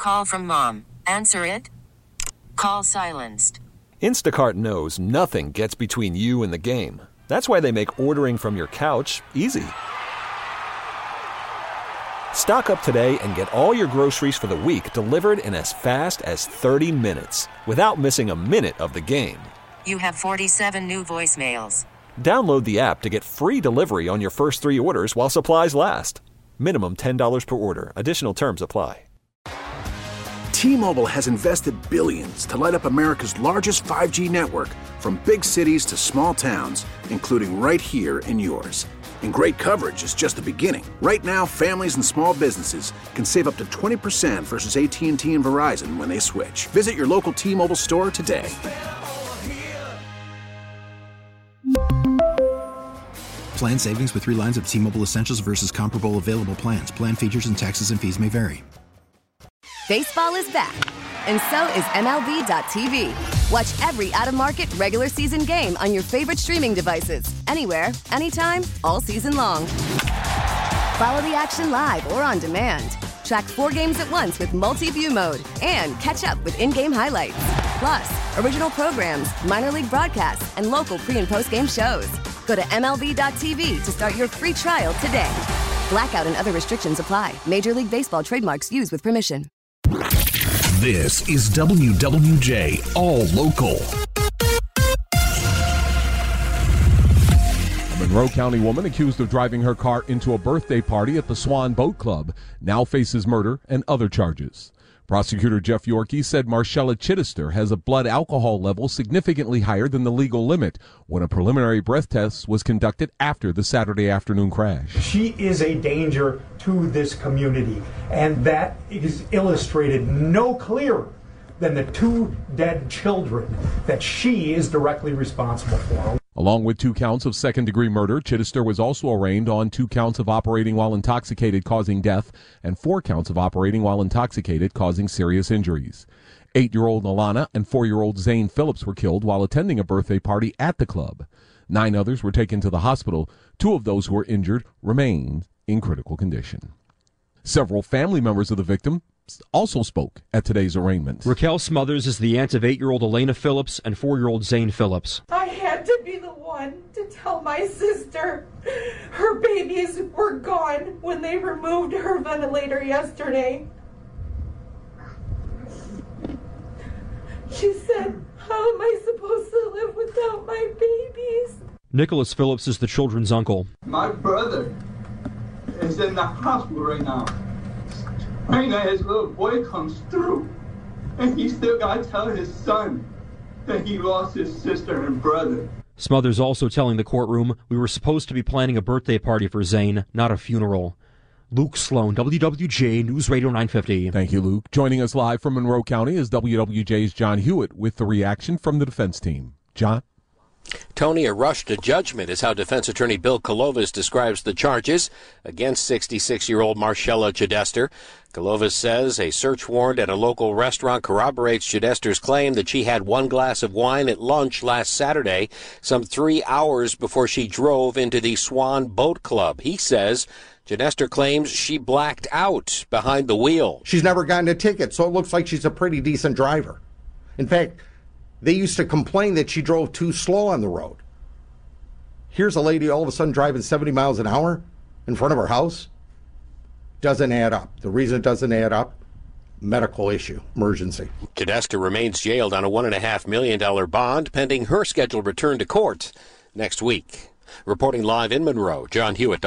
call from mom. Answer it. Call silenced. Instacart knows nothing gets between you and the game. That's why they make ordering from your couch easy. Stock up today and get all your groceries for the week delivered in as fast as 30 minutes without missing a minute of the game. You have 47 new voicemails. Download the app to get free delivery on your first 3 orders while supplies last. Minimum $10 per order. Additional terms apply. T-Mobile has invested billions to light up America's largest 5G network, from big cities to small towns, including right here in yours. And great coverage is just the beginning. Right now, families and small businesses can save up to 20% versus AT&T and Verizon when they switch. Visit your local T-Mobile store today. Plan savings with 3 lines of T-Mobile Essentials versus comparable available plans. Plan features and taxes and fees may vary. Baseball is back, and so is MLB.tv. Watch every out-of-market regular season game on your favorite streaming devices, anywhere, anytime, all season long. Follow the action live or on demand. Track 4 games at once with multi-view mode and catch up with in-game highlights. Plus, original programs, minor league broadcasts, and local pre- and post-game shows. Go to MLB.tv to start your free trial today. Blackout and other restrictions apply. Major League Baseball trademarks used with permission. This is WWJ All Local. A Monroe County woman accused of driving her car into a birthday party at the Swan Boat Club now faces murder and other charges. Prosecutor Jeff Yorkey said Marcella Chittister has a blood alcohol level significantly higher than the legal limit when a preliminary breath test was conducted after the Saturday afternoon crash. She is a danger to this community, and that is illustrated no clearer than the 2 dead children that she is directly responsible for. Along with 2 counts of second-degree murder, Chittister was also arraigned on 2 counts of operating while intoxicated causing death and 4 counts of operating while intoxicated causing serious injuries. 8-year-old Alana and 4-year-old Zane Phillips were killed while attending a birthday party at the club. 9 others were taken to the hospital. 2 of those who were injured remain in critical condition. Several family members of the victim also spoke at today's arraignment. Raquel Smothers is the aunt of 8-year-old Elena Phillips and 4-year-old Zane Phillips. I had to be the one to tell my sister her babies were gone when they removed her ventilator yesterday. She said, "How am I supposed to live without my babies?" Nicholas Phillips is the children's uncle. My brother is in the hospital right now. Right now, his little boy comes through, and he still got to tell his son that he lost his sister and brother. Smothers also telling the courtroom, "We were supposed to be planning a birthday party for Zane, not a funeral." Luke Sloan, WWJ News Radio 950. Thank you, Luke. Joining us live from Monroe County is WWJ's John Hewitt with the reaction from the defense team. John? Tony, a rush to judgment is how defense attorney Bill Kalovis describes the charges against 66-year-old Marcella Chittister. Kalovis says a search warrant at a local restaurant corroborates Chittister's claim that she had 1 glass of wine at lunch last Saturday, some 3 hours before she drove into the Swan Boat Club. He says Chittister claims she blacked out behind the wheel. She's never gotten a ticket, so it looks like she's a pretty decent driver. In fact, they used to complain that she drove too slow on the road. Here's a lady all of a sudden driving 70 miles an hour in front of her house. Doesn't add up. The reason it doesn't add up, medical issue, emergency. Chittister remains jailed on a $1.5 million bond pending her scheduled return to court next week. Reporting live in Monroe, John Hewitt,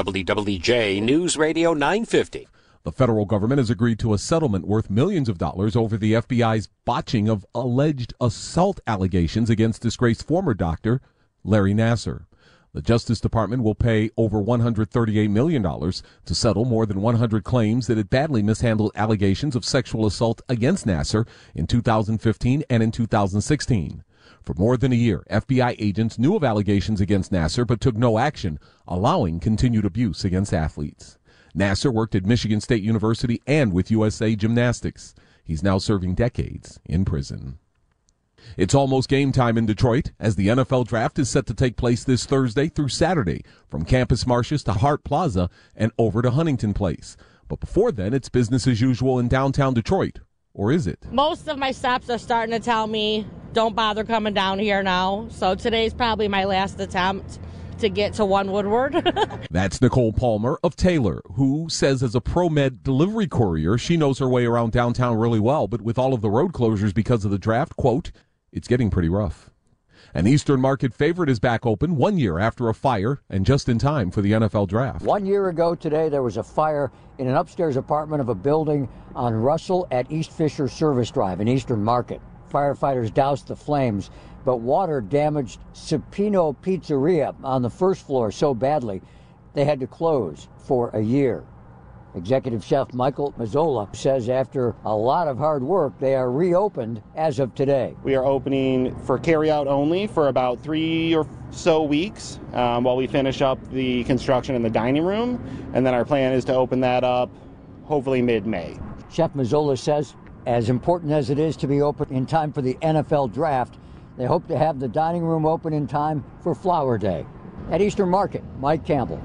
WWJ News Radio 950. The federal government has agreed to a settlement worth millions of dollars over the FBI's botching of alleged assault allegations against disgraced former doctor Larry Nassar. The Justice Department will pay over $138 million to settle more than 100 claims that it badly mishandled allegations of sexual assault against Nassar in 2015 and in 2016. For more than a year, FBI agents knew of allegations against Nassar but took no action, allowing continued abuse against athletes. Nassar worked at Michigan State University and with USA Gymnastics. He's now serving decades in prison. It's almost game time in Detroit as the NFL Draft is set to take place this Thursday through Saturday from Campus Martius to Hart Plaza and over to Huntington Place. But before then, it's business as usual in downtown Detroit, or is it? Most of my stops are starting to tell me, don't bother coming down here now. So today's probably my last attempt to get to One Woodward. That's Nicole Palmer of Taylor, who says as a ProMed delivery courier, she knows her way around downtown really well, but with all of the road closures because of the draft, quote, it's getting pretty rough. An Eastern Market favorite is back open 1 year after a fire and just in time for the NFL draft. 1 year ago today, there was a fire in an upstairs apartment of a building on Russell at East Fisher Service Drive in Eastern Market. Firefighters doused the flames, but water damaged Cipino Pizzeria on the first floor so badly they had to close for a year. Executive Chef Michael Mazzola says after a lot of hard work, they are reopened as of today. We are opening for carryout only for about 3 or so weeks while we finish up the construction in the dining room, and then our plan is to open that up hopefully mid-May. Chef Mazzola says as important as it is to be open in time for the NFL draft, they hope to have the dining room open in time for Flower Day. At Eastern Market, Mike Campbell,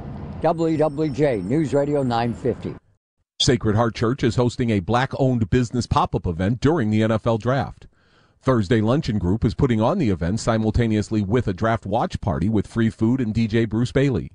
WWJ News Radio 950. Sacred Heart Church is hosting a Black-owned business pop-up event during the NFL draft. Thursday Luncheon Group is putting on the event simultaneously with a draft watch party with free food and DJ Bruce Bailey.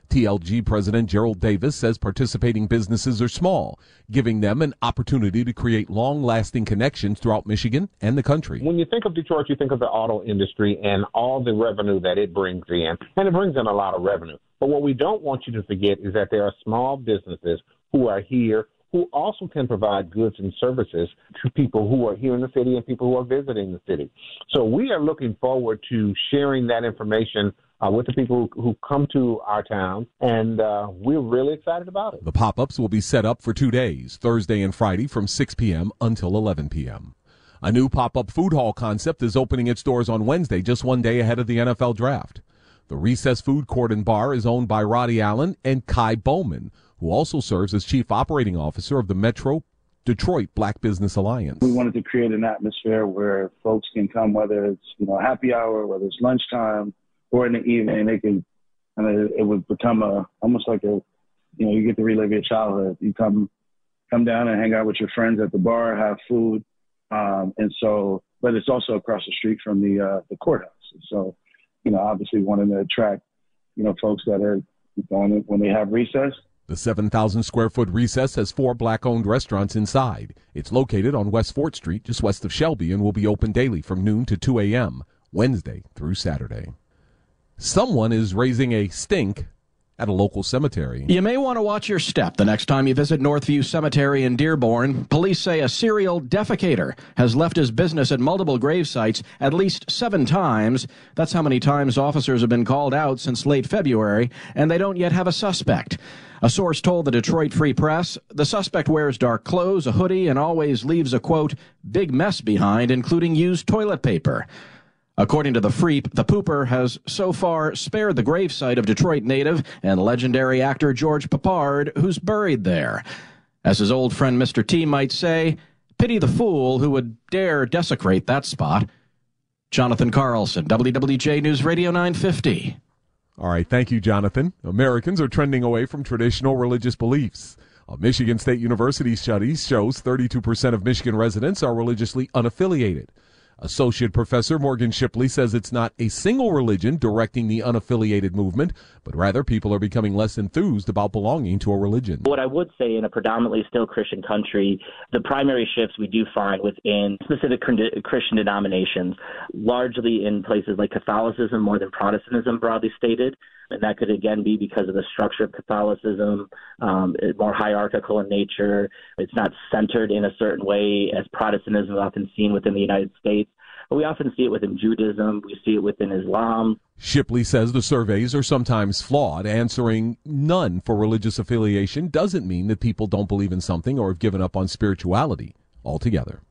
TLG President Gerald Davis says participating businesses are small, giving them an opportunity to create long-lasting connections throughout Michigan and the country. When you think of Detroit, you think of the auto industry and all the revenue that it brings in, and it brings in a lot of revenue. But what we don't want you to forget is that there are small businesses who are here who also can provide goods and services to people who are here in the city and people who are visiting the city. So we are looking forward to sharing that information with the people who come to our town, and we're really excited about it. The pop-ups will be set up for 2 days, Thursday and Friday from 6 p.m. until 11 p.m. A new pop-up food hall concept is opening its doors on Wednesday, just 1 day ahead of the NFL draft. The Recess Food Court and Bar is owned by Roddy Allen and Kai Bowman, who also serves as Chief Operating Officer of the Metro Detroit Black Business Alliance. We wanted to create an atmosphere where folks can come, whether it's happy hour, whether it's lunchtime, or in the evening. They can, and it would become almost like you get to relive your childhood. You come down and hang out with your friends at the bar, have food, but it's also across the street from the courthouse. So, obviously wanting to attract, folks that are going when they have recess. The 7,000 square foot Recess has 4 Black-owned restaurants inside. It's located on West 4th Street, just west of Shelby, and will be open daily from noon to 2 a.m., Wednesday through Saturday. Someone is raising a stink at a local cemetery. You may want to watch your step the next time you visit Northview Cemetery in Dearborn. Police say a serial defecator has left his business at multiple grave sites at least 7 times. That's how many times officers have been called out since late February, and they don't yet have a suspect. A source told the Detroit Free Press the suspect wears dark clothes, a hoodie, and always leaves a, quote, big mess behind, including used toilet paper. According to the Freep, the pooper has so far spared the gravesite of Detroit native and legendary actor George Peppard, who's buried there. As his old friend Mr. T might say, pity the fool who would dare desecrate that spot. Jonathan Carlson, WWJ News Radio 950. All right, thank you, Jonathan. Americans are trending away from traditional religious beliefs. A Michigan State University study shows 32% of Michigan residents are religiously unaffiliated. Associate Professor Morgan Shipley says it's not a single religion directing the unaffiliated movement, but rather people are becoming less enthused about belonging to a religion. What I would say in a predominantly still Christian country, the primary shifts we do find within specific Christian denominations, largely in places like Catholicism more than Protestantism, broadly stated. And that could, again, be because of the structure of Catholicism, more hierarchical in nature. It's not centered in a certain way as Protestantism is often seen within the United States. But we often see it within Judaism. We see it within Islam. Shipley says the surveys are sometimes flawed. Answering none for religious affiliation doesn't mean that people don't believe in something or have given up on spirituality altogether.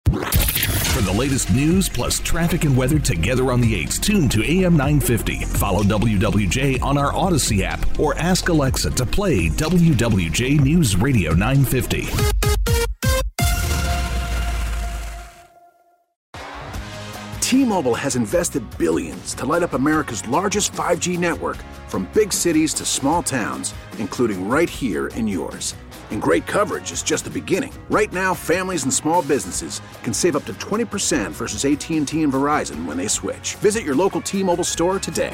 For the latest news plus traffic and weather together on the 8s, tune to AM 950. Follow WWJ on our Odyssey app or ask Alexa to play WWJ News Radio 950. T-Mobile has invested billions to light up America's largest 5G network, from big cities to small towns, including right here in yours. And great coverage is just the beginning. Right now, families and small businesses can save up to 20% versus AT&T and Verizon when they switch. Visit your local T-Mobile store today.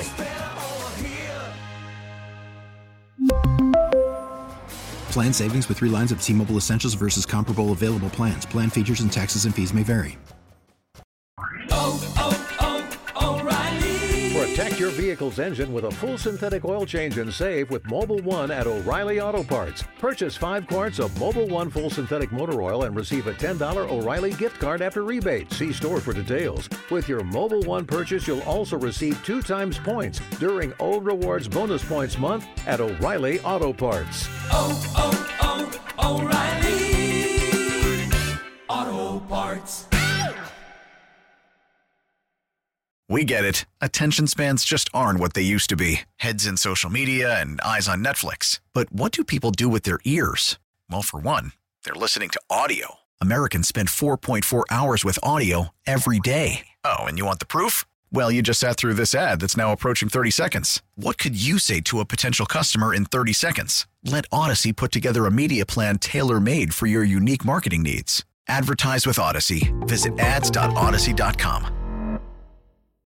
Plan savings with 3 lines of T-Mobile Essentials versus comparable available plans. Plan features and taxes and fees may vary. Protect your vehicle's engine with a full synthetic oil change and save with Mobil 1 at O'Reilly Auto Parts. Purchase 5 quarts of Mobil 1 full synthetic motor oil and receive a $10 O'Reilly gift card after rebate. See store for details. With your Mobil 1 purchase, you'll also receive 2 times points during O Rewards Bonus Points Month at O'Reilly Auto Parts. O'Reilly Auto Parts. We get it. Attention spans just aren't what they used to be. Heads in social media and eyes on Netflix. But what do people do with their ears? Well, for one, they're listening to audio. Americans spend 4.4 hours with audio every day. Oh, and you want the proof? Well, you just sat through this ad that's now approaching 30 seconds. What could you say to a potential customer in 30 seconds? Let Odyssey put together a media plan tailor-made for your unique marketing needs. Advertise with Odyssey. Visit ads.odyssey.com.